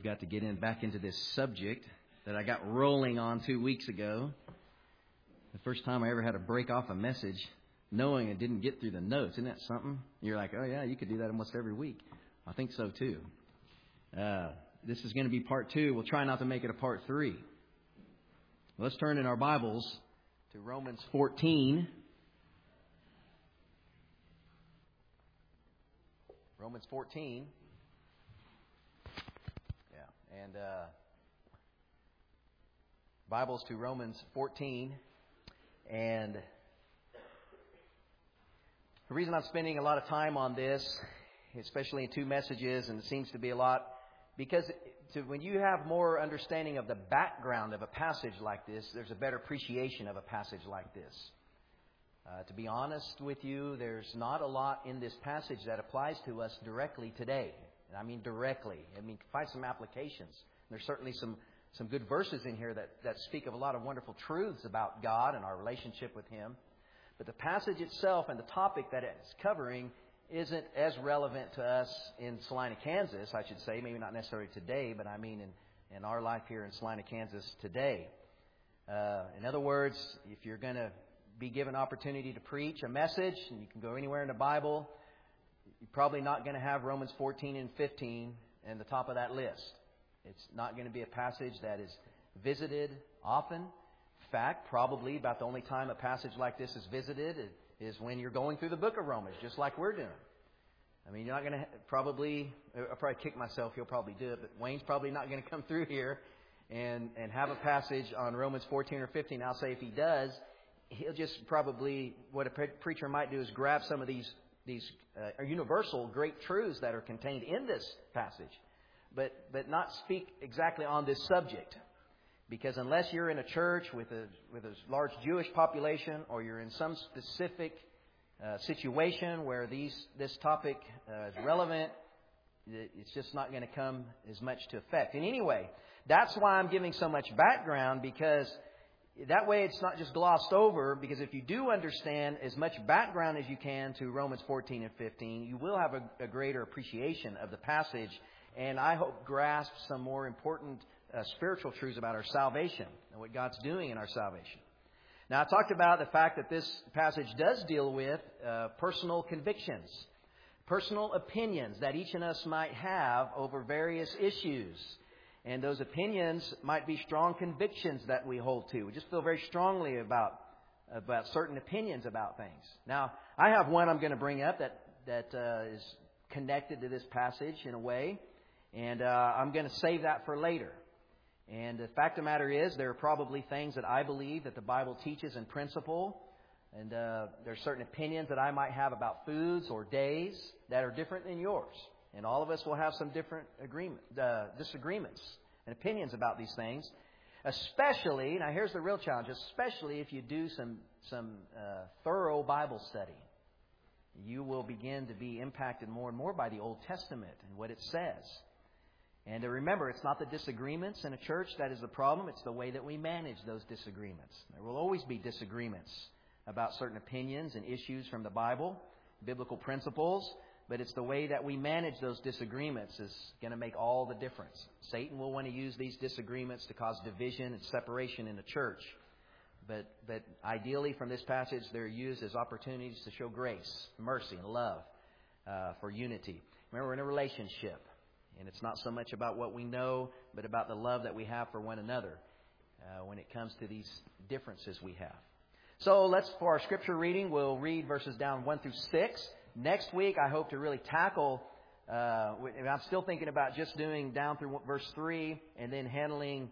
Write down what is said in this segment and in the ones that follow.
we've got to get back into this subject that I got rolling on 2 weeks ago. The first time I ever had to break off a message knowing it didn't get through the notes. Isn't that something? You're like, oh, yeah, you could do that almost every week. I think so, too. This is going to be part 2. We'll try not to make it a part 3. Let's turn in our Bibles to Romans 14. Romans 14. Yeah, and Bibles to Romans 14. And the reason I'm spending a lot of time on this, especially in 2 messages, and it seems to be a lot, because when you have more understanding of the background of a passage like this, there's a better appreciation of a passage like this. To be honest with you, there's not a lot in this passage that applies to us directly today. And I mean directly. I mean, find some applications. There's certainly some good verses in here that speak of a lot of wonderful truths about God and our relationship with Him. But the passage itself and the topic that it's covering isn't as relevant to us in Salina, Kansas, I should say. Maybe not necessarily today, but I mean in our life here in Salina, Kansas today. In other words, if you're going to be given opportunity to preach a message, and you can go anywhere in the Bible, you're probably not going to have Romans 14 and 15 in the top of that list. It's not going to be a passage that is visited often. In fact, probably about the only time a passage like this is visited is when you're going through the book of Romans, just like we're doing. I mean, you're not going to I'll probably kick myself, he'll probably do it, but Wayne's probably not going to come through here and have a passage on Romans 14 or 15. I'll say if he does, he'll just probably, what a preacher might do is grab some of these universal great truths that are contained in this passage, but not speak exactly on this subject. Because unless you're in a church with a large Jewish population, or you're in some specific situation where this topic is relevant, it's just not going to come as much to effect. And anyway, that's why I'm giving so much background, because that way it's not just glossed over. Because if you do understand as much background as you can to Romans 14 and 15, you will have a greater appreciation of the passage, and I hope grasp some more important spiritual truths about our salvation and what God's doing in our salvation. Now, I talked about the fact that this passage does deal with personal convictions, personal opinions that each of us might have over various issues. And those opinions might be strong convictions that we hold to. We just feel very strongly about certain opinions about things. Now, I have one I'm going to bring up that is connected to this passage in a way. And I'm going to save that for later. And the fact of the matter is, there are probably things that I believe that the Bible teaches in principle. And there are certain opinions that I might have about foods or days that are different than yours. And all of us will have some different disagreements and opinions about these things. Especially, now here's the real challenge, especially if you do some thorough Bible study. You will begin to be impacted more and more by the Old Testament and what it says. And remember, it's not the disagreements in a church that is the problem. It's the way that we manage those disagreements. There will always be disagreements about certain opinions and issues from the Bible, biblical principles. But it's the way that we manage those disagreements is going to make all the difference. Satan will want to use these disagreements to cause division and separation in the church. But ideally, from this passage, they're used as opportunities to show grace, mercy, and love for unity. Remember, we're in a relationship. And it's not so much about what we know, but about the love that we have for one another when it comes to these differences we have. So for our scripture reading, we'll read verses down 1 through 6. Next week, I hope to really tackle, I'm still thinking about just doing down through verse 3 and then handling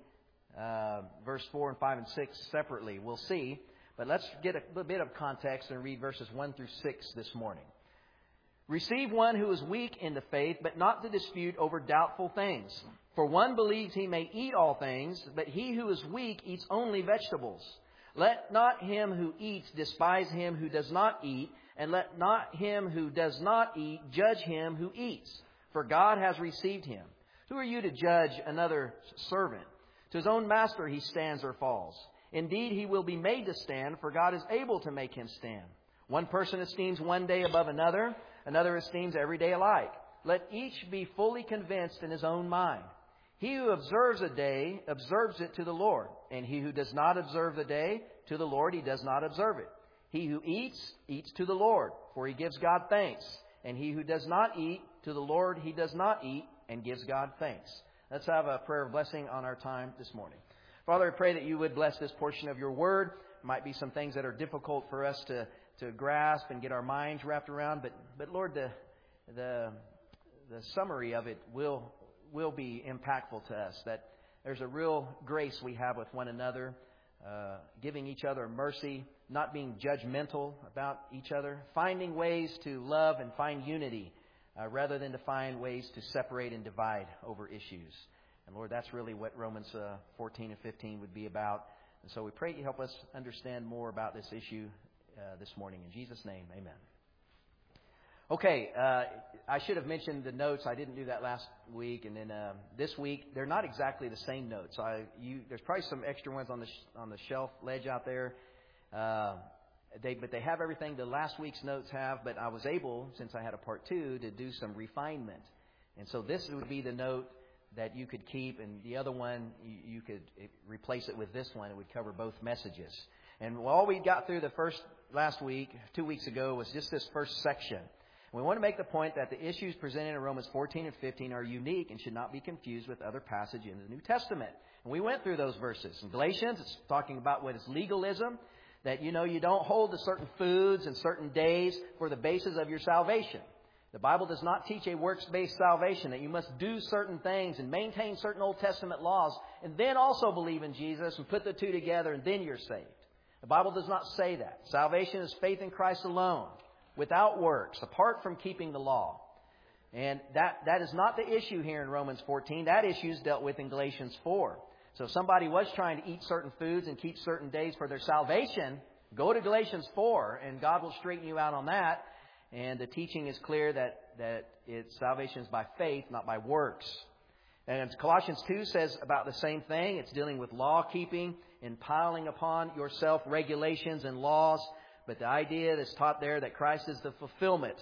verse 4 and 5 and 6 separately. We'll see. But let's get a little bit of context and read verses 1 through 6 this morning. Receive one who is weak in the faith, but not to dispute over doubtful things. For one believes he may eat all things, but he who is weak eats only vegetables. Let not him who eats despise him who does not eat, and let not him who does not eat judge him who eats, for God has received him. Who are you to judge another servant? To his own master he stands or falls. Indeed, he will be made to stand, for God is able to make him stand. One person esteems one day above another, another esteems every day alike. Let each be fully convinced in his own mind. He who observes a day observes it to the Lord, and he who does not observe the day to the Lord, he does not observe it. He who eats, eats to the Lord, for he gives God thanks. And he who does not eat, to the Lord he does not eat, and gives God thanks. Let's have a prayer of blessing on our time this morning. Father, I pray that you would bless this portion of your word. There might be some things that are difficult for us to grasp and get our minds wrapped around, but Lord, the summary of it will be impactful to us, that there's a real grace we have with one another, giving each other mercy, not being judgmental about each other, finding ways to love and find unity rather than to find ways to separate and divide over issues. And Lord, that's really what Romans 14 and 15 would be about. And so we pray you help us understand more about this issue this morning. In Jesus' name, amen. Okay, I should have mentioned the notes. I didn't do that last week, and then this week they're not exactly the same notes. There's probably some extra ones on the shelf ledge out there. But they have everything the last week's notes have. But I was able, since I had a part 2, to do some refinement, and so this would be the note that you could keep, and the other one you could replace it with this one. It would cover both messages. And all we got through last week, 2 weeks ago, was just this first section. We want to make the point that the issues presented in Romans 14 and 15 are unique and should not be confused with other passages in the New Testament. And we went through those verses. In Galatians, it's talking about what is legalism, that you don't hold to certain foods and certain days for the basis of your salvation. The Bible does not teach a works-based salvation, that you must do certain things and maintain certain Old Testament laws and then also believe in Jesus and put the two together and then you're saved. The Bible does not say that. Salvation is faith in Christ alone, without works, apart from keeping the law. And that is not the issue here in Romans 14. That issue is dealt with in Galatians 4. So if somebody was trying to eat certain foods and keep certain days for their salvation, go to Galatians 4 and God will straighten you out on that. And the teaching is clear that salvation is by faith, not by works. And Colossians 2 says about the same thing. It's dealing with law keeping and piling upon yourself regulations and laws. But the idea that's taught there that Christ is the fulfillment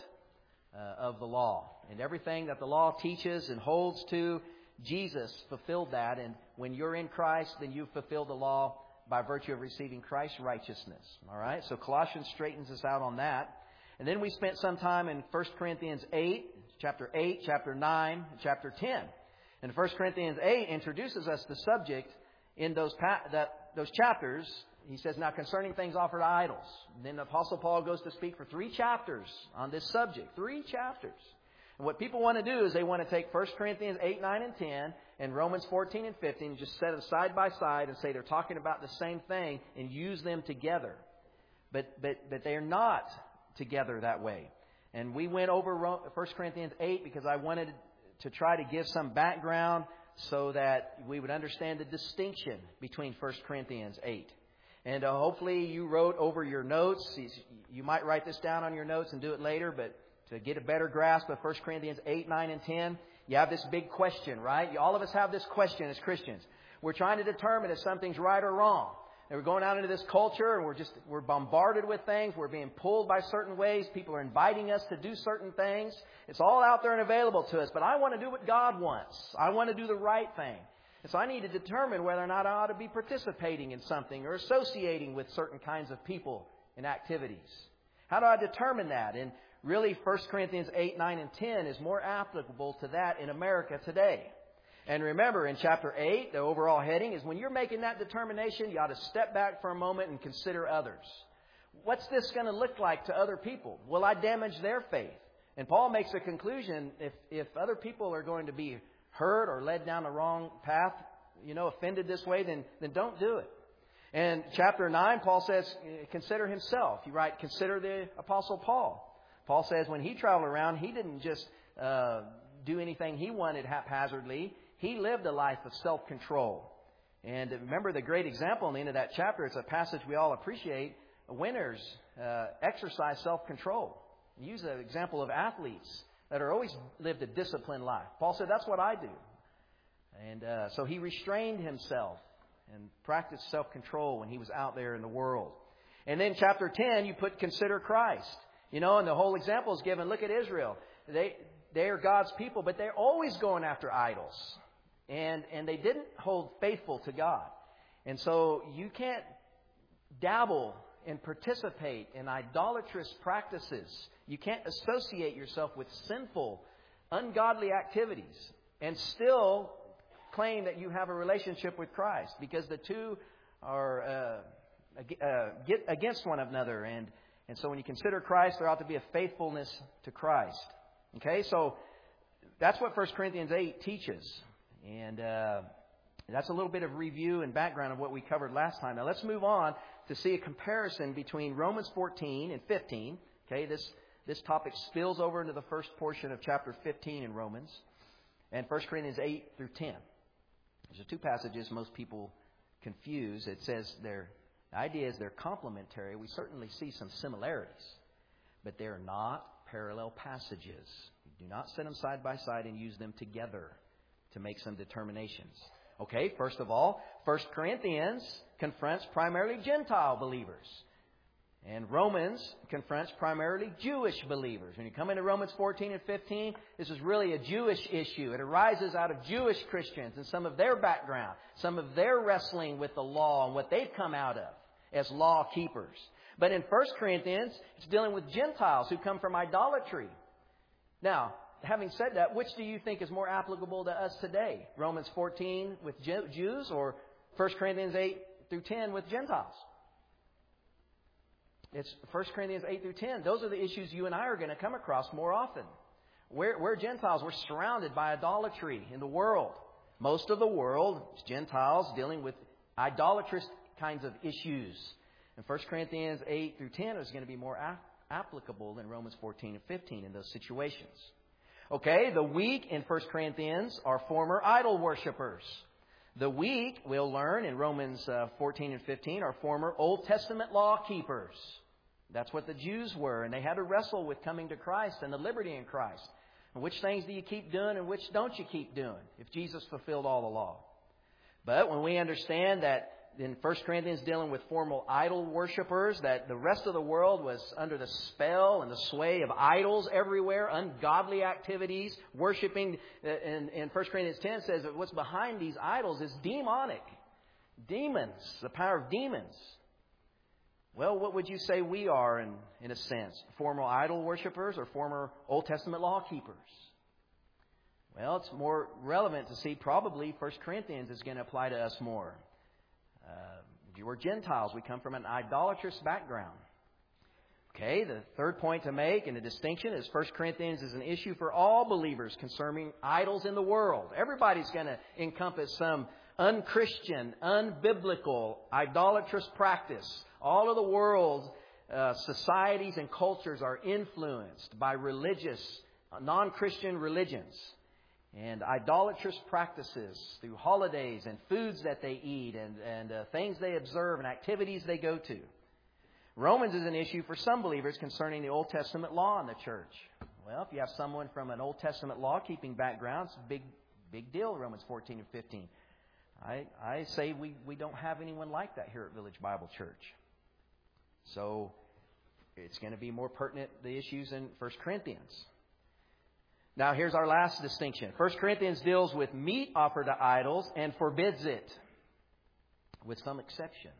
of the law. And everything that the law teaches and holds to, Jesus fulfilled that. And when you're in Christ, then you fulfill the law by virtue of receiving Christ's righteousness. All right? So Colossians straightens us out on that. And then we spent some time in 1 Corinthians 8, chapter 8, chapter 9, chapter 10. And 1 Corinthians 8 introduces us the subject in those chapters. He says, now concerning things offered to idols. And then the Apostle Paul goes to speak for 3 chapters on this subject. 3 chapters. And what people want to do is they want to take 1 Corinthians 8, 9, and 10 and Romans 14 and 15 and just set them side by side and say they're talking about the same thing and use them together. But they're not together that way. And we went over 1 Corinthians 8 because I wanted to try to give some background so that we would understand the distinction between 1 Corinthians 8. And hopefully you wrote over your notes. You might write this down on your notes and do it later, but to get a better grasp of 1 Corinthians 8, 9, and 10, you have this big question, right? All of us have this question as Christians. We're trying to determine if something's right or wrong. And we're going out into this culture and we're bombarded with things. We're being pulled by certain ways. People are inviting us to do certain things. It's all out there and available to us. But I want to do what God wants. I want to do the right thing. And so I need to determine whether or not I ought to be participating in something or associating with certain kinds of people and activities. How do I determine that? And really 1 Corinthians 8, 9, and 10 is more applicable to that in America today. And remember, in chapter 8, the overall heading is when you're making that determination, you ought to step back for a moment and consider others. What's this going to look like to other people? Will I damage their faith? And Paul makes a conclusion, if other people are going to be hurt or led down the wrong path, offended this way, then don't do it. And chapter 9, Paul says, consider himself. You write, consider the Apostle Paul. Paul says when he traveled around, he didn't just do anything he wanted haphazardly. He lived a life of self-control. And remember the great example in the end of that chapter. It's a passage we all appreciate. Winners exercise self-control. Use the example of athletes that are always lived a disciplined life. Paul said, that's what I do. And so he restrained himself and practiced self-control when he was out there in the world. And then chapter 10, you put consider Christ. And the whole example is given. Look at Israel. They are God's people, but they're always going after idols. And they didn't hold faithful to God. And so you can't dabble and participate in idolatrous practices. You can't associate yourself with sinful, ungodly activities and still claim that you have a relationship with Christ, because the two are against one another. And so when you consider Christ, there ought to be a faithfulness to Christ. Okay, so that's what 1 Corinthians 8 teaches. And that's a little bit of review and background of what we covered last time. Now let's move on to see a comparison between Romans 14 and 15. Okay, this topic spills over into the first portion of chapter 15 in Romans, and 1 Corinthians 8 through 10. There's two passages most people confuse. It says the idea is they're complementary. We certainly see some similarities, but they're not parallel passages. You do not set them side by side and use them together to make some determinations. Okay, first of all, 1 Corinthians confronts primarily Gentile believers. And Romans confronts primarily Jewish believers. When you come into Romans 14 and 15, this is really a Jewish issue. It arises out of Jewish Christians and some of their background, some of their wrestling with the law and what they've come out of as law keepers. But in 1 Corinthians, it's dealing with Gentiles who come from idolatry. Now, having said that, which do you think is more applicable to us today? Romans 14 with Jews, or 1 Corinthians 8 through 10 with Gentiles? It's 1 Corinthians 8 through 10. Those are the issues you and I are going to come across more often. We're Gentiles. We're surrounded by idolatry in the world. Most of the world is Gentiles dealing with idolatrous kinds of issues. And 1 Corinthians 8 through 10 is going to be more applicable than Romans 14 and 15 in those situations. Okay, the weak in 1 Corinthians are former idol worshippers. The weak, we'll learn in Romans 14 and 15, are former Old Testament law keepers. That's what the Jews were, and they had to wrestle with coming to Christ and the liberty in Christ. And which things do you keep doing and which don't you keep doing if Jesus fulfilled all the law? But when we understand that in 1 Corinthians dealing with formal idol worshippers, that the rest of the world was under the spell and the sway of idols everywhere, ungodly activities, worshiping. In 1 Corinthians 10 says that what's behind these idols is demonic. Demons, the power of demons. Well, what would you say we are in a sense? Former idol worshippers or former Old Testament law keepers? Well, it's more relevant to see probably 1 Corinthians is going to apply to us more. We're Gentiles. We come from an idolatrous background. Okay, the third point to make and the distinction is 1 Corinthians is an issue for all believers concerning idols in the world. Everybody's going to encompass some unchristian, unbiblical, idolatrous practice. All of the world's societies and cultures are influenced by religious, non-Christian religions and idolatrous practices through holidays and foods that they eat and things they observe and activities they go to. Romans is an issue for some believers concerning the Old Testament law in the church. Well, if you have someone from an Old Testament law-keeping background, it's a big deal, Romans 14 and 15. I say we don't have anyone like that here at Village Bible Church. So it's going to be more pertinent, the issues in 1 Corinthians. Now, here's our last distinction. 1 Corinthians deals with meat offered to idols and forbids it, with some exceptions.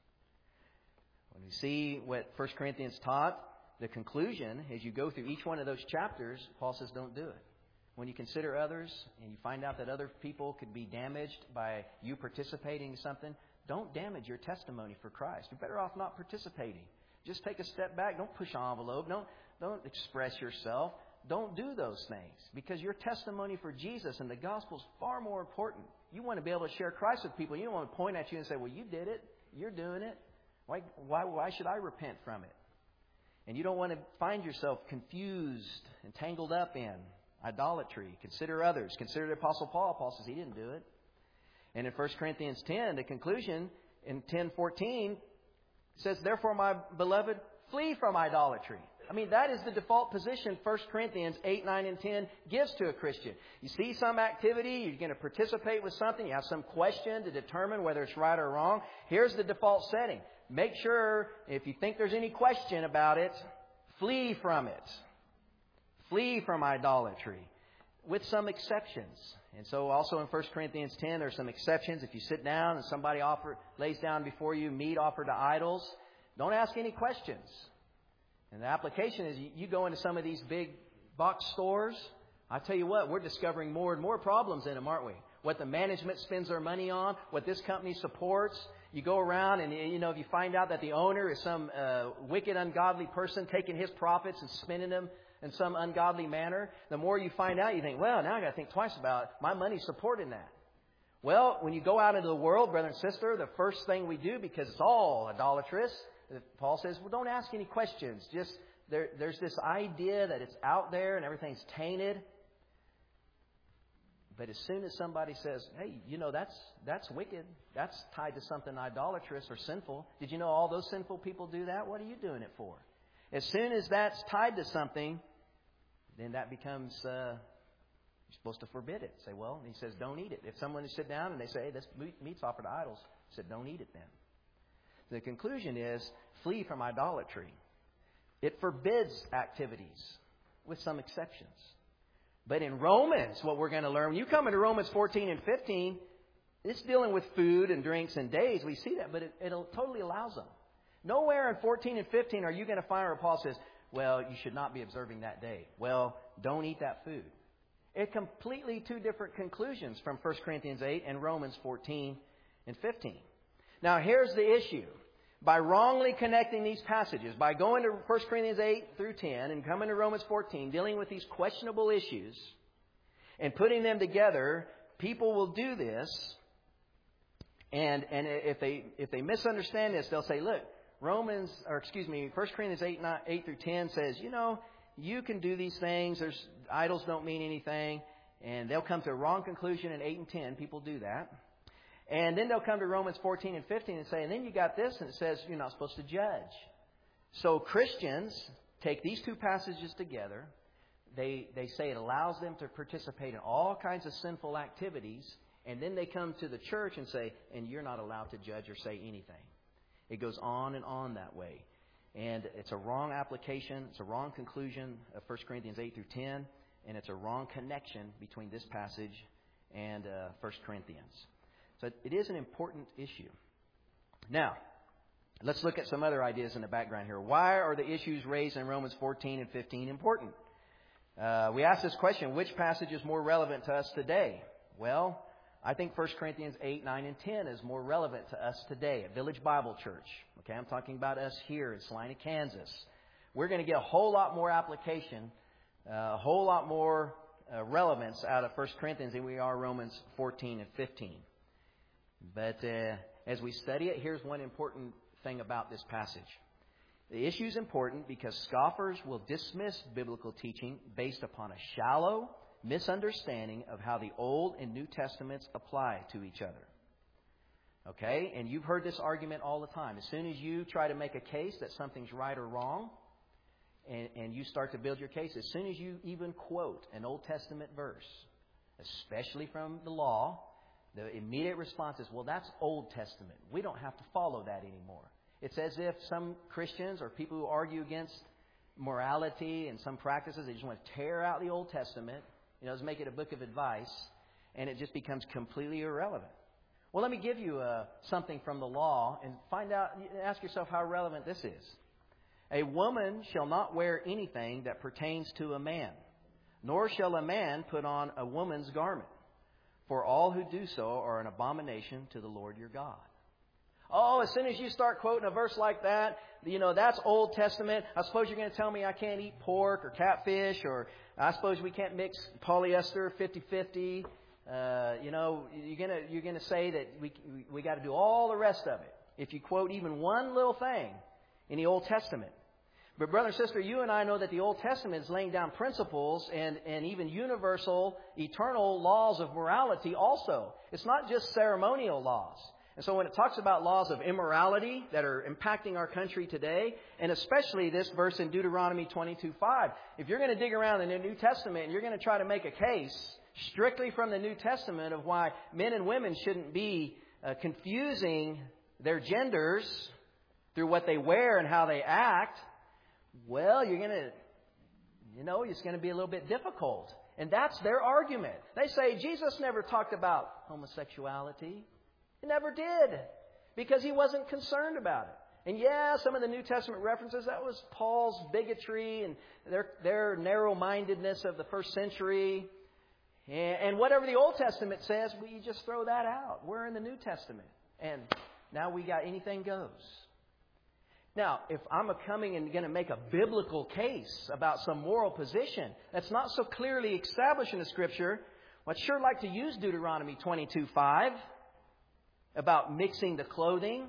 When we see what 1 Corinthians taught, the conclusion, as you go through each one of those chapters, Paul says don't do it. When you consider others and you find out that other people could be damaged by you participating in something, don't damage your testimony for Christ. You're better off not participating. Just take a step back. Don't push an envelope. Don't express yourself. Don't do those things, because your testimony for Jesus and the gospel is far more important. You want to be able to share Christ with people. You don't want to point at you and say, well, you did it. You're doing it. Why should I repent from it? And you don't want to find yourself confused and tangled up in idolatry. Consider others. Consider the Apostle Paul. Paul says he didn't do it. And in 1 Corinthians 10, the conclusion in 10:14 says, therefore, my beloved, flee from idolatry. I mean, that is the default position 1 Corinthians 8, 9, and 10 gives to a Christian. You see some activity, you're going to participate with something, you have some question to determine whether it's right or wrong. Here's the default setting. Make sure, if you think there's any question about it, flee from it. Flee from idolatry, with some exceptions. And so also in 1 Corinthians 10, there's some exceptions. If you sit down and somebody lays down before you meat offered to idols, don't ask any questions. And the application is you go into some of these big box stores. I tell you what, we're discovering more and more problems in them, aren't we? What the management spends their money on, what this company supports. You go around and, if you find out that the owner is some wicked, ungodly person taking his profits and spending them in some ungodly manner, the more you find out, you think, well, now I got to think twice about my money supporting that. Well, when you go out into the world, brother and sister, the first thing we do, because it's all idolatrous, Paul says, well, don't ask any questions. Just there's this idea that it's out there and everything's tainted. But as soon as somebody says, hey, that's wicked, that's tied to something idolatrous or sinful. Did you know all those sinful people do that? What are you doing it for? As soon as that's tied to something, then that becomes, you're supposed to forbid it. Say, well, and he says, don't eat it. If someone sit down and they say, hey, this meat's offered to idols, he said, don't eat it then. The conclusion is, flee from idolatry. It forbids activities, with some exceptions. But in Romans, what we're going to learn, when you come into Romans 14 and 15, it's dealing with food and drinks and days. We see that, but it totally allows them. Nowhere in 14 and 15 are you going to find where Paul says, well, you should not be observing that day. Well, don't eat that food. It's completely two different conclusions from 1 Corinthians 8 and Romans 14 and 15. Now, here's the issue. By wrongly connecting these passages, by going to 1 Corinthians 8 through 10 and coming to Romans 14, dealing with these questionable issues and putting them together, people will do this. And if they misunderstand this, they'll say, look, 1 Corinthians 8 through 10 says, you can do these things. Idols don't mean anything. And they'll come to a wrong conclusion in 8 and 10. People do that. And then they'll come to Romans 14 and 15 and say, and then you got this, and it says you're not supposed to judge. So Christians take these two passages together. They say it allows them to participate in all kinds of sinful activities. And then they come to the church and say, and you're not allowed to judge or say anything. It goes on and on that way. And it's a wrong application. It's a wrong conclusion of 1 Corinthians 8 through 10. And it's a wrong connection between this passage and 1 Corinthians. So it is an important issue. Now, let's look at some other ideas in the background here. Why are the issues raised in Romans 14 and 15 important? We ask this question, which passage is more relevant to us today? Well, I think 1 Corinthians 8, 9, and 10 is more relevant to us today at Village Bible Church. Okay, I'm talking about us here in Salina, Kansas. We're going to get a whole lot more application, a whole lot more relevance out of 1 Corinthians than we are Romans 14 and 15. But as we study it, here's one important thing about this passage. The issue is important because scoffers will dismiss biblical teaching based upon a shallow misunderstanding of how the Old and New Testaments apply to each other. Okay? And you've heard this argument all the time. As soon as you try to make a case that something's right or wrong, and you start to build your case, as soon as you even quote an Old Testament verse, especially from the law, the immediate response is, well, that's Old Testament. We don't have to follow that anymore. It's as if some Christians or people who argue against morality and some practices, they just want to tear out the Old Testament, just make it a book of advice, and it just becomes completely irrelevant. Well, let me give you something from the law and ask yourself how relevant this is. A woman shall not wear anything that pertains to a man, nor shall a man put on a woman's garment. For all who do so are an abomination to the Lord your God. Oh, as soon as you start quoting a verse like that, that's Old Testament. I suppose you're going to tell me I can't eat pork or catfish, or I suppose we can't mix polyester 50-50. You're going to say that we got to do all the rest of it if you quote even one little thing in the Old Testament. But brother and sister, you and I know that the Old Testament is laying down principles and even universal, eternal laws of morality also. It's not just ceremonial laws. And so when it talks about laws of immorality that are impacting our country today, and especially this verse in Deuteronomy 22:5, if you're going to dig around in the New Testament and you're going to try to make a case strictly from the New Testament of why men and women shouldn't be confusing their genders through what they wear and how they act, well, it's going to be a little bit difficult. And that's their argument. They say Jesus never talked about homosexuality. He never did. Because He wasn't concerned about it. And yeah, some of the New Testament references, that was Paul's bigotry and their narrow-mindedness of the first century. And whatever the Old Testament says, we just throw that out. We're in the New Testament. And now we got anything goes. Now, if I'm coming and going to make a biblical case about some moral position that's not so clearly established in the Scripture, I'd sure like to use Deuteronomy 22:5 about mixing the clothing.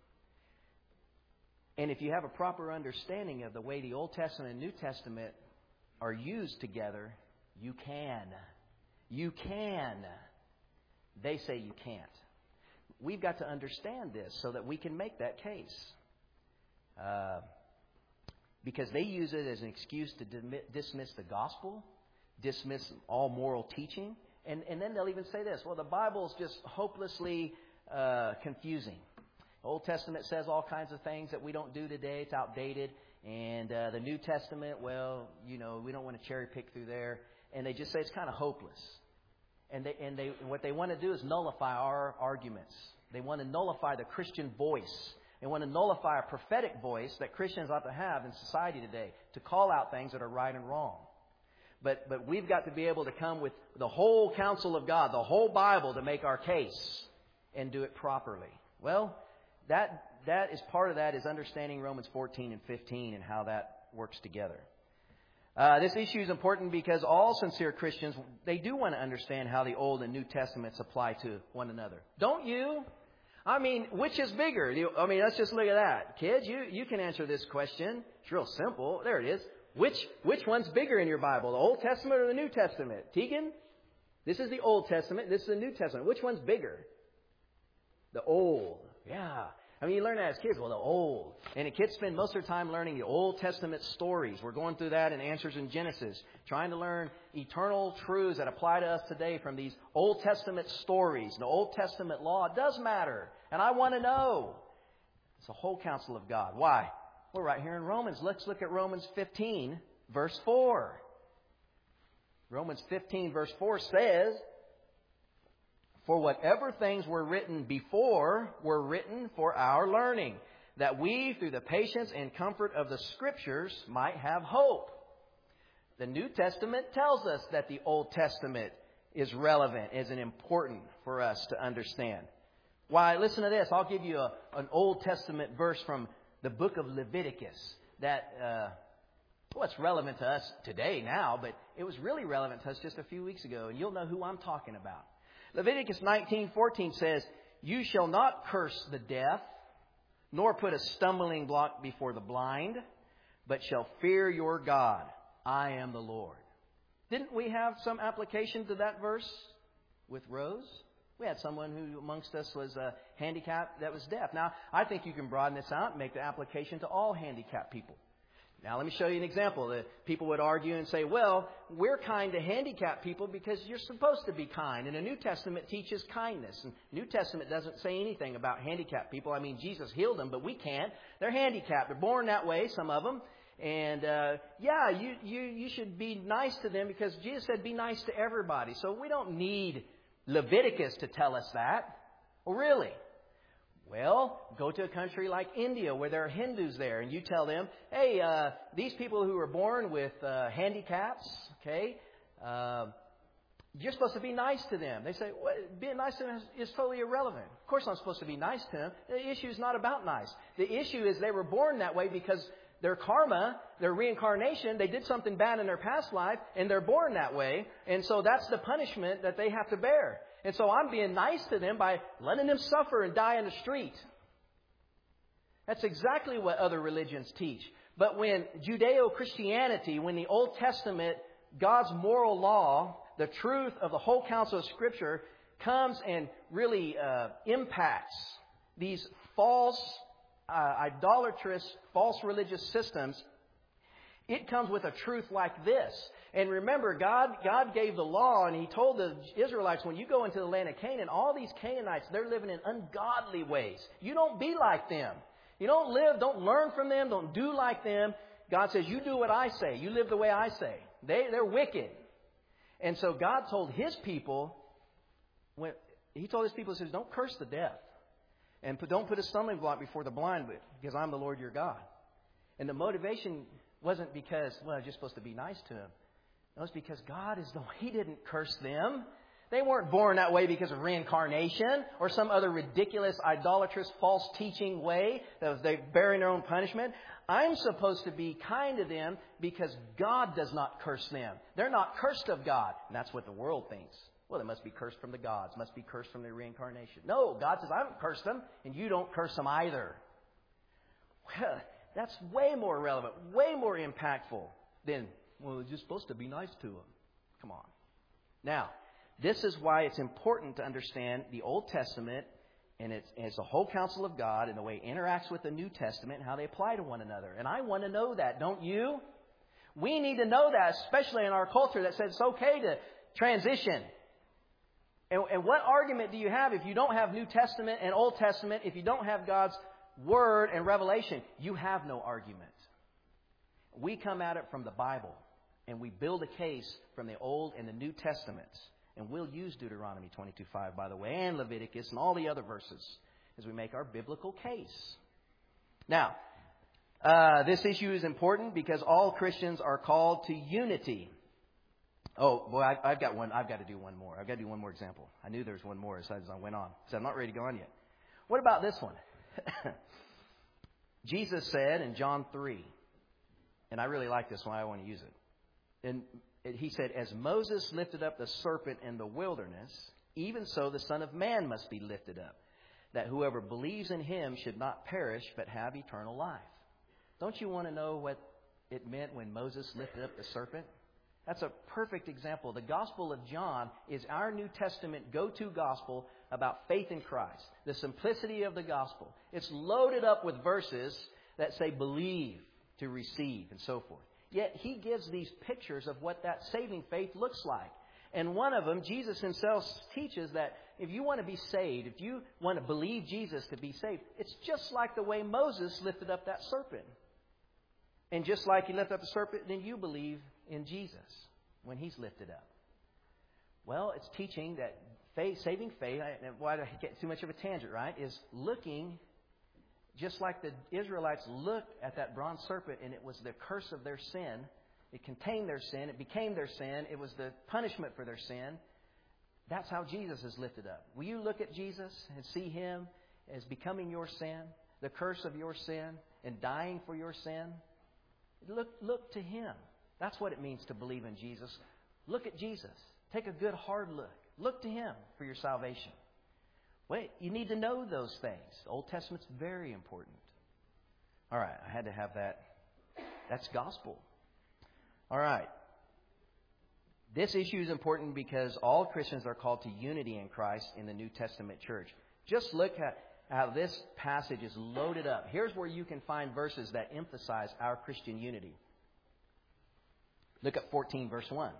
And if you have a proper understanding of the way the Old Testament and New Testament are used together, you can. You can. They say you can't. We've got to understand this so that we can make that case. Because they use it as an excuse to dismiss the gospel, dismiss all moral teaching. And then they'll even say this, well, the Bible's just hopelessly confusing. The Old Testament says all kinds of things that we don't do today. It's outdated. And the New Testament, well, we don't want to cherry pick through there. And they just say it's kind of hopeless. And what they want to do is nullify our arguments. They want to nullify the Christian voice. They want to nullify a prophetic voice that Christians ought to have in society today to call out things that are right and wrong. But we've got to be able to come with the whole counsel of God, the whole Bible, to make our case and do it properly. Well, that is part of that is understanding Romans 14 and 15 and how that works together. This issue is important because all sincere Christians, they do want to understand how the Old and New Testaments apply to one another. Don't you? I mean, which is bigger? Let's just look at that. Kids, you can answer this question. It's real simple. There it is. Which one's bigger in your Bible, the Old Testament or the New Testament? Tegan, this is the Old Testament. This is the New Testament. Which one's bigger? The Old. Yeah. You learn that as kids. Well, the Old. And the kids spend most of their time learning the Old Testament stories. We're going through that in Answers in Genesis, trying to learn eternal truths that apply to us today from these Old Testament stories. The Old Testament law does matter. And I want to know. It's the whole counsel of God. Why? We're right here in Romans. Let's look at Romans 15, verse 4. Romans 15, verse 4 says, for whatever things were written before were written for our learning, that we, through the patience and comfort of the Scriptures, might have hope. The New Testament tells us that the Old Testament is relevant, is important for us to understand. Why, listen to this. I'll give you an Old Testament verse from the book of Leviticus that, it's relevant to us today now, but it was really relevant to us just a few weeks ago, and you'll know who I'm talking about. Leviticus 19:14 says, you shall not curse the deaf, nor put a stumbling block before the blind, but shall fear your God. I am the Lord. Didn't we have some application to that verse with Rose? We had someone who amongst us was handicapped that was deaf. Now, I think you can broaden this out and make the application to all handicapped people. Now, let me show you an example. That people would argue and say, well, we're kind to handicapped people because you're supposed to be kind. And the New Testament teaches kindness. And the New Testament doesn't say anything about handicapped people. Jesus healed them, but we can't. They're handicapped. They're born that way, some of them. And, you should be nice to them because Jesus said be nice to everybody. So we don't need Leviticus to tell us that. Oh, really? Well, go to a country like India where there are Hindus there and you tell them, hey, these people who are born with handicaps, okay, you're supposed to be nice to them. They say, well, being nice to them is totally irrelevant. Of course I'm supposed to be nice to them. The issue is not about nice. The issue is they were born that way because their karma, their reincarnation, they did something bad in their past life and they're born that way. And so that's the punishment that they have to bear. And so I'm being nice to them by letting them suffer and die in the street. That's exactly what other religions teach. But when Judeo-Christianity, when the Old Testament, God's moral law, the truth of the whole counsel of Scripture comes and really impacts these false, idolatrous, false religious systems, it comes with a truth like this. And remember, God gave the law, and He told the Israelites, when you go into the land of Canaan, all these Canaanites, they're living in ungodly ways. You don't be like them. You don't learn from them, don't do like them. God says, you do what I say. You live the way I say. They're wicked. And so God told His people, He told His people, He says, don't curse the deaf. And don't put a stumbling block before the blind, because I'm the Lord your God. And the motivation wasn't because, well, you're just supposed to be nice to Him. It was because God is the way. He didn't curse them. They weren't born that way because of reincarnation or some other ridiculous, idolatrous, false teaching way that they're bearing their own punishment. I'm supposed to be kind to them because God does not curse them. They're not cursed of God. And that's what the world thinks. Well, they must be cursed from the gods, must be cursed from their reincarnation. No, God says, I haven't cursed them, and you don't curse them either. Well, that's way more relevant, way more impactful than, well, you're just supposed to be nice to them. Come on. Now, this is why it's important to understand the Old Testament and it's the whole counsel of God and the way it interacts with the New Testament and how they apply to one another. And I want to know that, don't you? We need to know that, especially in our culture that says it's okay to transition. And what argument do you have if you don't have New Testament and Old Testament, if you don't have God's Word and revelation? You have no argument. We come at it from the Bible, and we build a case from the Old and the New Testaments. And we'll use Deuteronomy 22:5, by the way, and Leviticus and all the other verses as we make our biblical case. Now, this issue is important because all Christians are called to unity. Oh, boy, I've got one. I've got to do one more. I've got to do one more example. I knew there was one more as I went on. So I'm not ready to go on yet. What about this one? Jesus said in John 3, and I really like this one. I want to use it. And He said, as Moses lifted up the serpent in the wilderness, even so the Son of Man must be lifted up, that whoever believes in Him should not perish but have eternal life. Don't you want to know what it meant when Moses lifted up the serpent? That's a perfect example. The Gospel of John is our New Testament go-to gospel about faith in Christ, the simplicity of the gospel. It's loaded up with verses that say believe, to receive, and so forth. Yet He gives these pictures of what that saving faith looks like. And one of them, Jesus Himself teaches that if you want to be saved, if you want to believe Jesus to be saved, it's just like the way Moses lifted up that serpent. And just like he lifted up the serpent, then you believe in Jesus when He's lifted up. Well, it's teaching that faith, saving faith, why do I get too much of a tangent, right, is looking just like the Israelites looked at that bronze serpent and it was the curse of their sin. It contained their sin. It became their sin. It was the punishment for their sin. That's how Jesus is lifted up. Will you look at Jesus and see Him as becoming your sin, the curse of your sin, and dying for your sin? Look to Him. That's what it means to believe in Jesus. Look at Jesus. Take a good hard look. Look to Him for your salvation. Wait, you need to know those things. The Old Testament's very important. All right, I had to have that. That's gospel. All right. This issue is important because all Christians are called to unity in Christ in the New Testament church. Just look at how this passage is loaded up. Here's where you can find verses that emphasize our Christian unity. Look at 14, verse 1.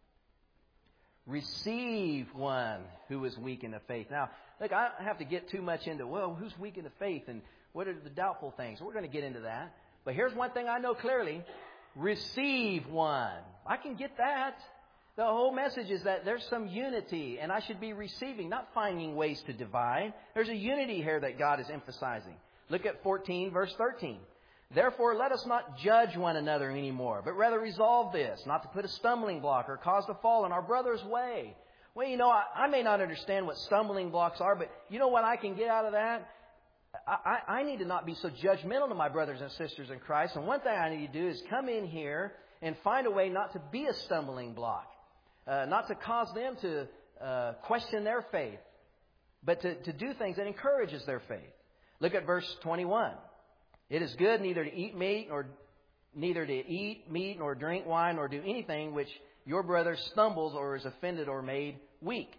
Receive one who is weak in the faith. Now, look, I don't have to get too much into, well, who's weak in the faith and what are the doubtful things? We're going to get into that. But here's one thing I know clearly. Receive one. I can get that. The whole message is that there's some unity and I should be receiving, not finding ways to divide. There's a unity here that God is emphasizing. Look at 14, verse 13. Therefore, let us not judge one another anymore, but rather resolve this, not to put a stumbling block or cause to fall in our brother's way. Well, you know, I may not understand what stumbling blocks are, but you know what I can get out of that? I need to not be so judgmental to my brothers and sisters in Christ. And one thing I need to do is come in here and find a way not to be a stumbling block, not to cause them to question their faith, but to do things that encourages their faith. Look at verse 21. It is good neither to eat meat nor drink wine nor do anything which your brother stumbles or is offended or made weak.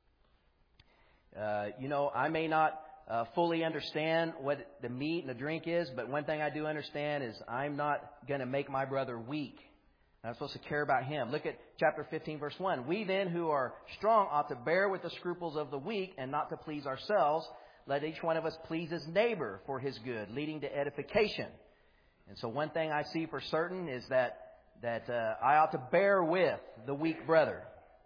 I may not fully understand what the meat and the drink is, but one thing I do understand is I'm not going to make my brother weak. I'm supposed to care about him. Look at chapter 15, verse 1. We then who are strong ought to bear with the scruples of the weak and not to please ourselves. Let each one of us please his neighbor for his good, leading to edification. And so one thing I see for certain is that I ought to bear with the weak brother.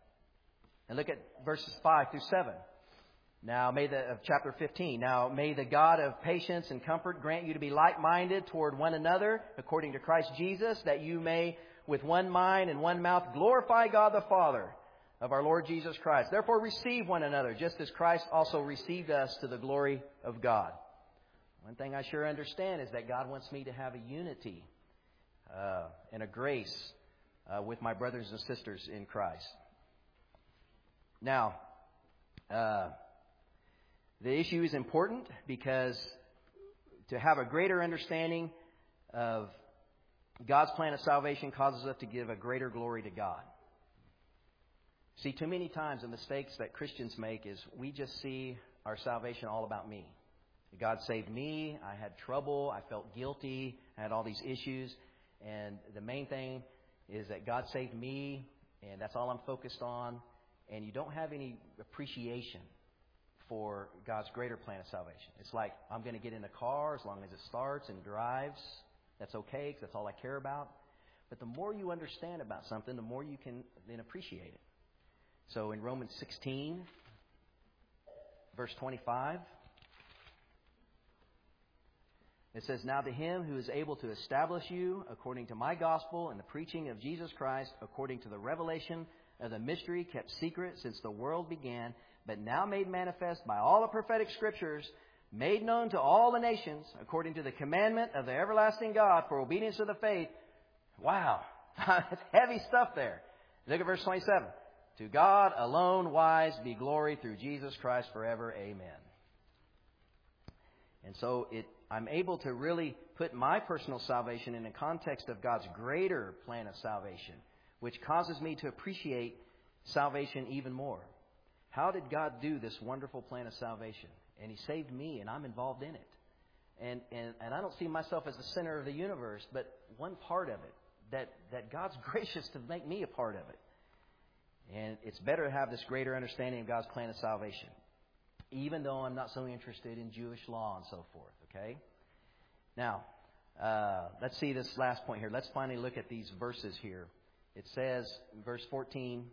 And look at verses 5 through 7. Now, chapter 15. Now, may the God of patience and comfort grant you to be like-minded toward one another, according to Christ Jesus, that you may, with one mind and one mouth, glorify God the Father of our Lord Jesus Christ. Therefore, receive one another, just as Christ also received us to the glory of God. One thing I sure understand is that God wants me to have a unity and a grace with my brothers and sisters in Christ. Now, the issue is important because to have a greater understanding of God's plan of salvation causes us to give a greater glory to God. See, too many times the mistakes that Christians make is we just see our salvation all about me. God saved me, I had trouble, I felt guilty, I had all these issues, and the main thing is that God saved me, and that's all I'm focused on, and you don't have any appreciation for God's greater plan of salvation. It's like, I'm going to get in a car as long as it starts and drives. That's okay, because that's all I care about. But the more you understand about something, the more you can then appreciate it. So in Romans 16, verse 25, it says, Now to him who is able to establish you according to my gospel and the preaching of Jesus Christ, according to the revelation of the mystery kept secret since the world began, but now made manifest by all the prophetic scriptures, made known to all the nations, according to the commandment of the everlasting God for obedience to the faith. Wow, that's heavy stuff there. Look at verse 27. To God alone wise be glory through Jesus Christ forever. Amen. And so I'm able to really put my personal salvation in the context of God's greater plan of salvation, which causes me to appreciate salvation even more. How did God do this wonderful plan of salvation? And He saved me, and I'm involved in it. And I don't see myself as the center of the universe, but one part of it, that God's gracious to make me a part of it. And it's better to have this greater understanding of God's plan of salvation, even though I'm not so interested in Jewish law and so forth, okay? Now, let's see this last point here. Let's finally look at these verses here. It says, in verse 14,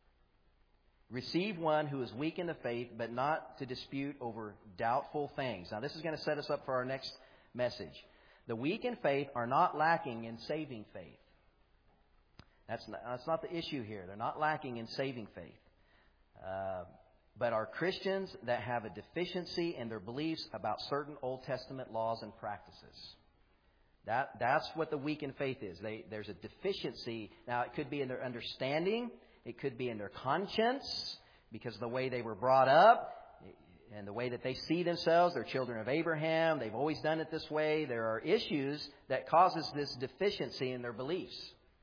Receive one who is weak in the faith, but not to dispute over doubtful things. Now, this is going to set us up for our next message. The weak in faith are not lacking in saving faith. That's not the issue here. They're not lacking in saving faith. But are Christians that have a deficiency in their beliefs about certain Old Testament laws and practices. That's what the weak in faith is. There's a deficiency. Now, it could be in their understanding. It could be in their conscience because of the way they were brought up and the way that they see themselves. They're children of Abraham. They've always done it this way. There are issues that causes this deficiency in their beliefs.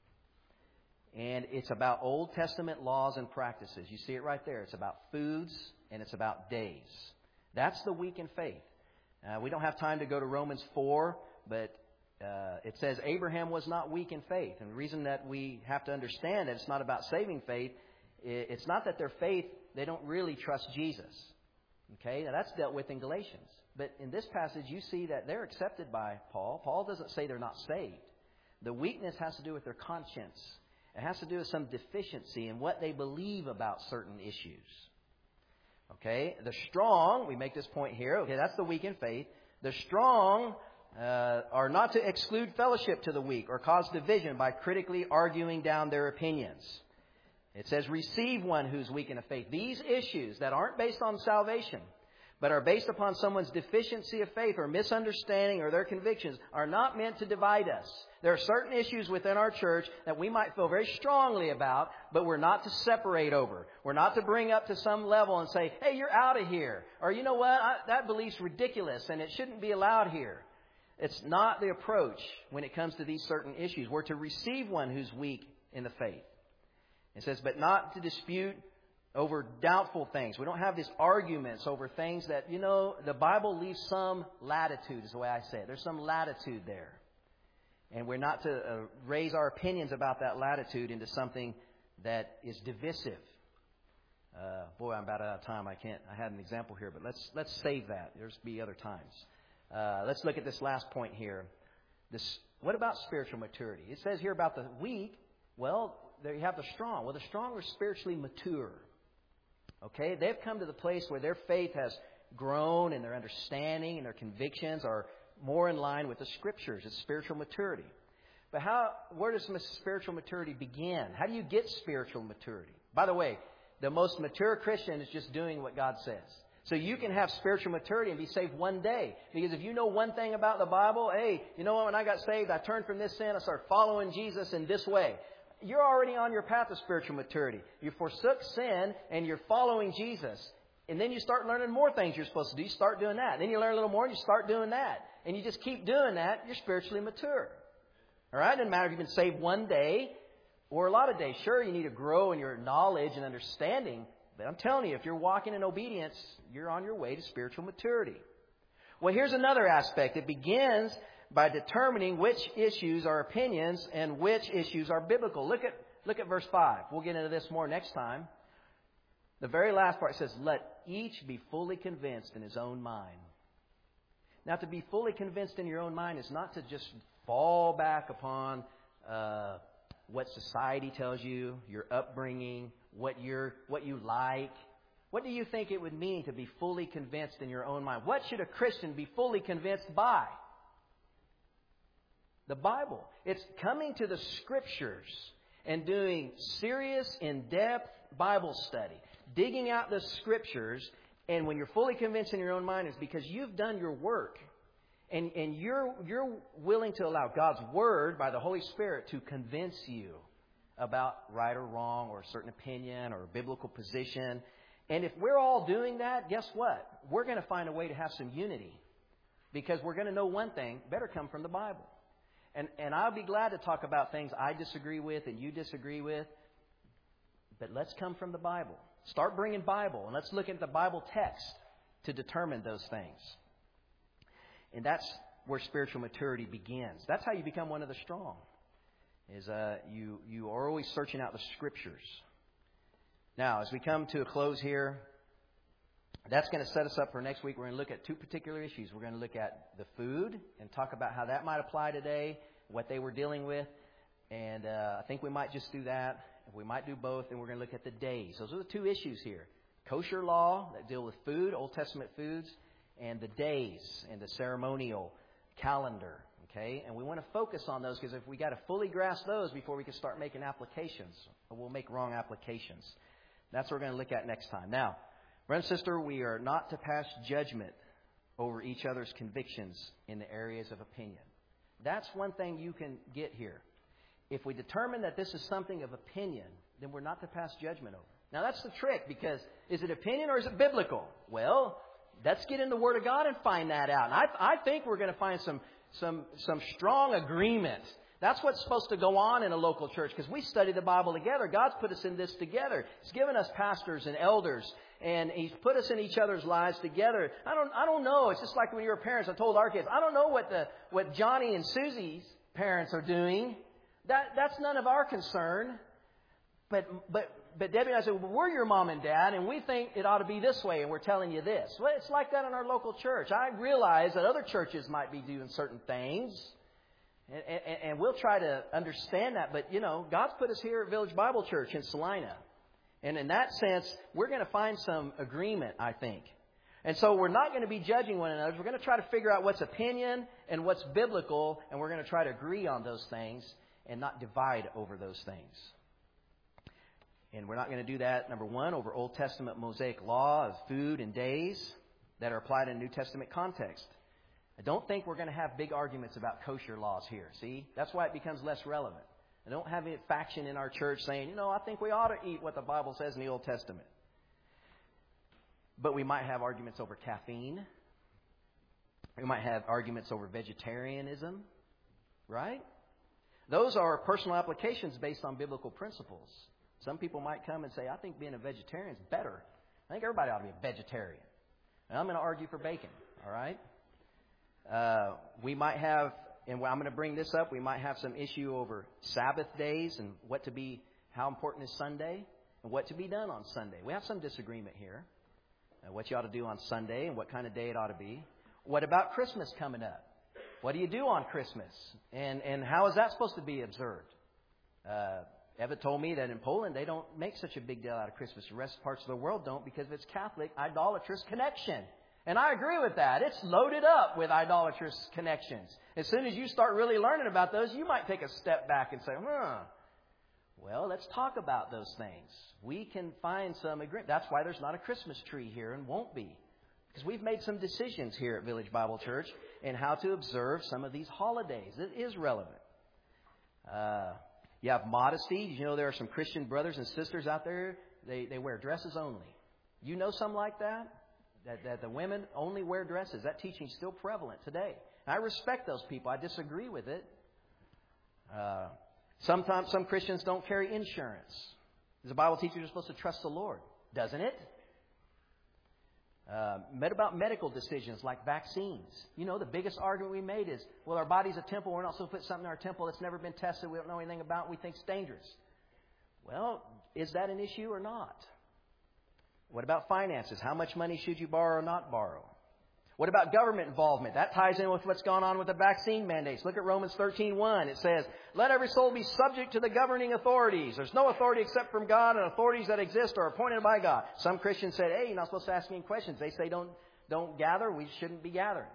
And it's about Old Testament laws and practices. You see it right there. It's about foods and it's about days. That's the weak in faith. We don't have time to go to Romans 4, but it says Abraham was not weak in faith. And the reason that we have to understand that it's not about saving faith, it's not that their faith, they don't really trust Jesus. Okay, now that's dealt with in Galatians. But in this passage, you see that they're accepted by Paul. Paul doesn't say they're not saved. The weakness has to do with their conscience. It has to do with some deficiency in what they believe about certain issues. Okay, the strong, we make this point here. Okay, that's the weak in faith. The strong are not to exclude fellowship to the weak or cause division by critically arguing down their opinions. It says, receive one who's weak in the faith. These issues that aren't based on salvation, but are based upon someone's deficiency of faith or misunderstanding or their convictions, are not meant to divide us. There are certain issues within our church that we might feel very strongly about, but we're not to separate over. We're not to bring up to some level and say, hey, you're out of here. Or, you know what, that belief's ridiculous and it shouldn't be allowed here. It's not the approach when it comes to these certain issues. We're to receive one who's weak in the faith. It says, but not to dispute over doubtful things. We don't have these arguments over things that, the Bible leaves some latitude is the way I say it. There's some latitude there. And we're not to raise our opinions about that latitude into something that is divisive. Boy, I'm about out of time. I had an example here, but let's save that. There's be other times. Let's look at this last point here. What about spiritual maturity? It says here about the weak. Well, there you have the strong. Well, the strong are spiritually mature. Okay? They've come to the place where their faith has grown and their understanding and their convictions are more in line with the Scriptures. It's spiritual maturity. But where does spiritual maturity begin? How do you get spiritual maturity? By the way, the most mature Christian is just doing what God says. So you can have spiritual maturity and be saved one day. Because if you know one thing about the Bible, hey, you know what, when I got saved, I turned from this sin, I started following Jesus in this way. You're already on your path of spiritual maturity. You forsook sin and you're following Jesus. And then you start learning more things you're supposed to do. You start doing that. Then you learn a little more and you start doing that. And you just keep doing that, you're spiritually mature. All right? It doesn't matter if you've been saved one day or a lot of days. Sure, you need to grow in your knowledge and understanding. But I'm telling you, if you're walking in obedience, you're on your way to spiritual maturity. Well, here's another aspect. It begins by determining which issues are opinions and which issues are biblical. Look at verse 5. We'll get into this more next time. The very last part says, let each be fully convinced in his own mind. Now, to be fully convinced in your own mind is not to just fall back upon what society tells you, your upbringing, what you like. What do you think it would mean to be fully convinced in your own mind? What should a Christian be fully convinced by? The Bible. It's coming to the Scriptures and doing serious, in-depth Bible study. Digging out the Scriptures, and when you're fully convinced in your own mind, it's because you've done your work. And you're willing to allow God's Word by the Holy Spirit to convince you about right or wrong or a certain opinion or a biblical position. And if we're all doing that, guess what? We're going to find a way to have some unity. Because we're going to know one thing, better come from the Bible. And I'll be glad to talk about things I disagree with and you disagree with. But let's come from the Bible. Start bringing Bible. And let's look at the Bible text to determine those things. And that's where spiritual maturity begins. That's how you become one of the strong. You are always searching out the Scriptures. Now, as we come to a close here, that's going to set us up for next week. We're going to look at two particular issues. We're going to look at the food and talk about how that might apply today, what they were dealing with. And I think we might just do that. We might do both. And we're going to look at the days. Those are the two issues here. Kosher law that deal with food, Old Testament foods, and the days and the ceremonial calendar. Okay? And we want to focus on those because if we got to fully grasp those before we can start making applications, we'll make wrong applications. That's what we're going to look at next time. Now, brother and sister, we are not to pass judgment over each other's convictions in the areas of opinion. That's one thing you can get here. If we determine that this is something of opinion, then we're not to pass judgment over. Now, that's the trick because is it opinion or is it biblical? Well, let's get in the Word of God and find that out. And I think we're going to find some strong agreement. That's what's supposed to go on in a local church because we study the Bible together. God's put us in this together. He's given us pastors and elders, and He's put us in each other's lives together. I don't know. It's just like when you were parents. I told our kids, I don't know what Johnny and Susie's parents are doing. That's none of our concern. But Debbie and I said, well, we're your mom and dad, and we think it ought to be this way, and we're telling you this. Well, it's like that in our local church. I realize that other churches might be doing certain things, and we'll try to understand that. But, God's put us here at Village Bible Church in Salina. And in that sense, we're going to find some agreement, I think. And so we're not going to be judging one another. We're going to try to figure out what's opinion and what's biblical, and we're going to try to agree on those things and not divide over those things. And we're not going to do that, number one, over Old Testament Mosaic law of food and days that are applied in New Testament context. I don't think we're going to have big arguments about kosher laws here. See? That's why it becomes less relevant. I don't have any faction in our church saying, I think we ought to eat what the Bible says in the Old Testament. But we might have arguments over caffeine. We might have arguments over vegetarianism. Right? Those are personal applications based on biblical principles. Some people might come and say, I think being a vegetarian is better. I think everybody ought to be a vegetarian. And I'm going to argue for bacon. All right? We might have, and I'm going to bring this up, we might have some issue over Sabbath days and how important is Sunday and what to be done on Sunday. We have some disagreement here. What you ought to do on Sunday and what kind of day it ought to be. What about Christmas coming up? What do you do on Christmas? And how is that supposed to be observed? Evan told me that in Poland they don't make such a big deal out of Christmas. The rest of parts of the world don't because of its Catholic idolatrous connection. And I agree with that. It's loaded up with idolatrous connections. As soon as you start really learning about those, you might take a step back and say, well, let's talk about those things. We can find some agreement. That's why there's not a Christmas tree here and won't be. Because we've made some decisions here at Village Bible Church in how to observe some of these holidays. It is relevant. You have modesty. Did you know there are some Christian brothers and sisters out there? They wear dresses only. You know some like that? That the women only wear dresses. That teaching is still prevalent today. And I respect those people. I disagree with it. Sometimes some Christians don't carry insurance. The Bible teaches you're supposed to trust the Lord. Doesn't it? About medical decisions like vaccines. You know, the biggest argument we made is, well, our body's a temple. We're not supposed to put something in our temple that's never been tested. We don't know anything about it. We think it's dangerous. Well, is that an issue or not? What about finances? How much money should you borrow or not borrow? What about government involvement? That ties in with what's gone on with the vaccine mandates. Look at Romans 13:1. It says, let every soul be subject to the governing authorities. There's no authority except from God, and authorities that exist are appointed by God. Some Christians said, hey, you're not supposed to ask any questions. They say don't gather. We shouldn't be gathering.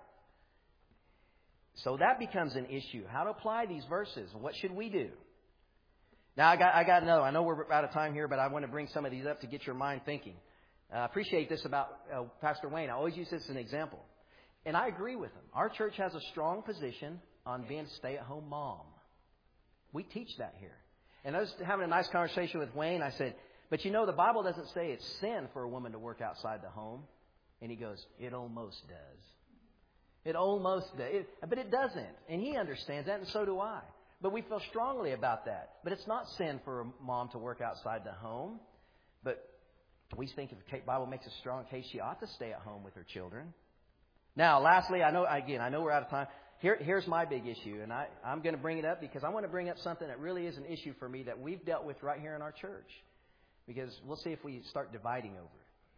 So that becomes an issue. How to apply these verses. What should we do? Now, I got another. I know we're out of time here, but I want to bring some of these up to get your mind thinking. I appreciate this about Pastor Wayne. I always use this as an example. And I agree with him. Our church has a strong position on being a stay-at-home mom. We teach that here. And I was having a nice conversation with Wayne. I said, but you know, the Bible doesn't say it's sin for a woman to work outside the home. And he goes, it almost does. It almost does. But it doesn't. And he understands that, and so do I. But we feel strongly about that. But it's not sin for a mom to work outside the home. But we think if the Bible makes a strong case, she ought to stay at home with her children. Now, lastly, I know we're out of time. Here's my big issue, and I'm going to bring it up because I want to bring up something that really is an issue for me that we've dealt with right here in our church. Because we'll see if we start dividing over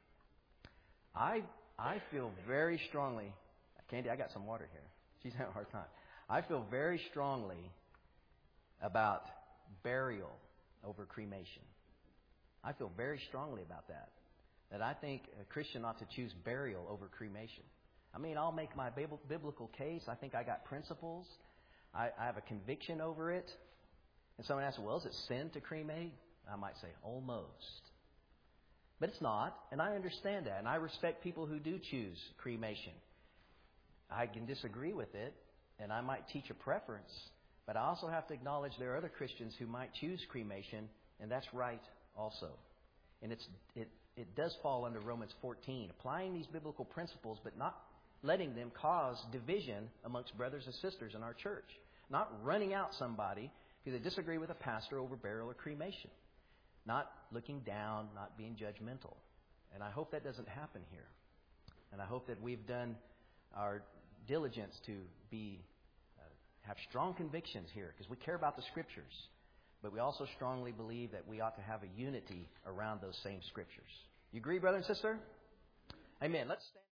it. I feel very strongly, Candy, I got some water here. She's having a hard time. I feel very strongly about burial over cremation. I feel very strongly about that. That I think a Christian ought to choose burial over cremation. I mean, I'll make my biblical case. I think I got principles. I have a conviction over it. And someone asks, well, is it sin to cremate? I might say, almost. But it's not. And I understand that. And I respect people who do choose cremation. I can disagree with it. And I might teach a preference. But I also have to acknowledge there are other Christians who might choose cremation. And that's right also. And it does fall under Romans 14. Applying these biblical principles, but not letting them cause division amongst brothers and sisters in our church. Not running out somebody because they disagree with a pastor over burial or cremation. Not looking down, not being judgmental. And I hope that doesn't happen here. And I hope that we've done our diligence to have strong convictions here because we care about the Scriptures. But we also strongly believe that we ought to have a unity around those same Scriptures. You agree, brother and sister? Amen. Let's stand.